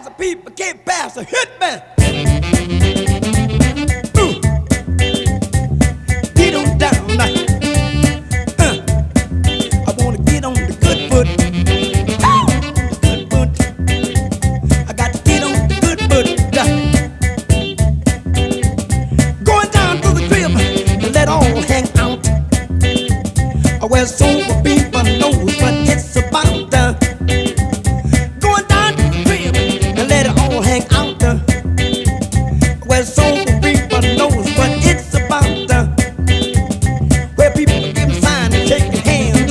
pass the people, can't pass the hit man. Get on down now. I wanna get on the good foot. Good foot. I got to get on the good foot. Going down to the crib and let all hang out. Where sober people knows what it's about. Going down to the crib and let it all hang out. Where sober people knows what it's about. Where people give a sign and shake their hands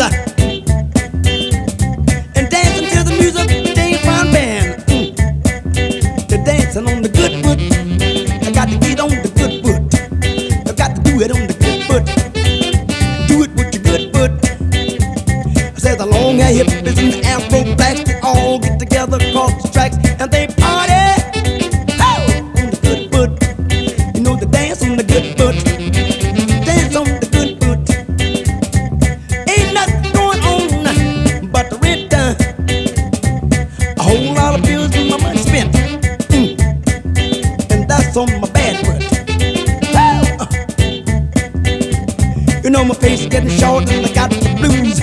and dancing to the music of the James Brown band. They're dancing on the good foot. I got to get on the good foot. I got to do it on the good foot. Do it with your good foot. I said the long hair hippies and the afro blacks, they all get together across the tracks and they party on the good foot. You know they dance on the good foot. Dance on the good foot. Ain't nothing going on but the rent. A whole lot of bills and my money spent. And that's on my bad foot. You know my face is getting short and I got the blues.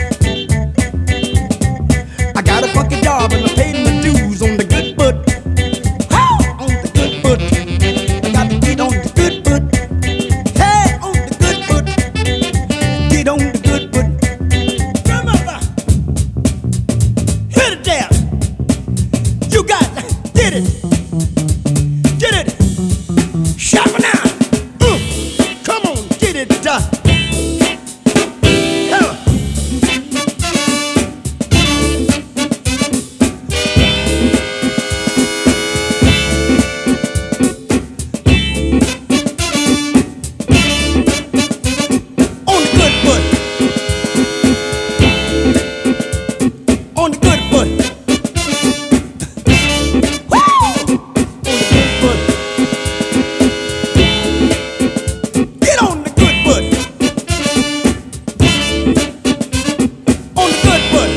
I got a funky job and I paid my dues on the good foot. On the good foot. I got to get on the good foot. Hey, on the good foot. Get on the good foot. Grandmother, hit it there. You got it. Get it. Get it. Shop it now. Come on, get it. On the good foot. Woo! On the good foot. Get on the good foot. On the good foot.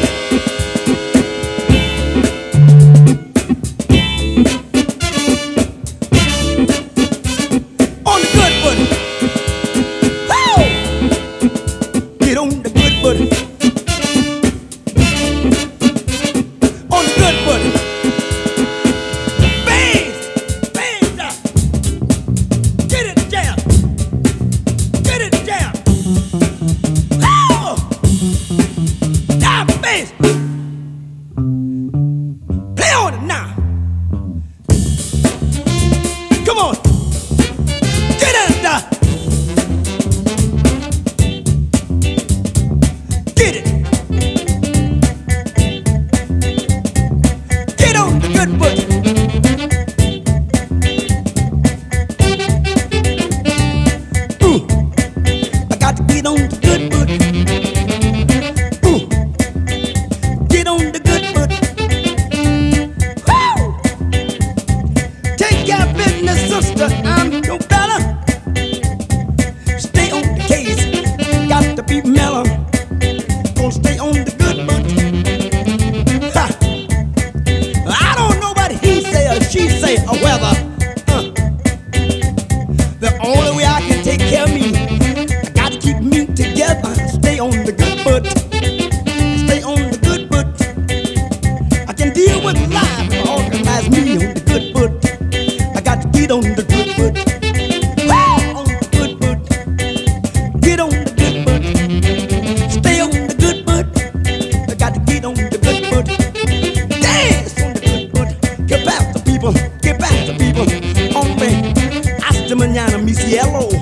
On the good foot. Woo! Get on the good foot. On the good foot. Bang! Bang! Get it down. Get it down. Oh! Down, bass. Play on it now. Come on. Get it down. Get it. Get on the good foot. I got to get on the good foot. Get on the good foot. Woo! Take care of business, sister. I'm your fella. Stay on the case. Got to be mellow. Gonna stay on the good foot. Ha! I don't know what he say or she say or whether. The only way I can take care of me, I gotta keep me together. Stay on the good foot. Stay on the good foot. I can deal with life if I organize me on the good foot. I got to get on the good foot. Woo! On the good foot. Get on the good foot. Stay on the good foot. I got to get on the good foot. Dance on the good foot. Get back to people. Get back to people. Hombre, hasta mañana, mi cielo.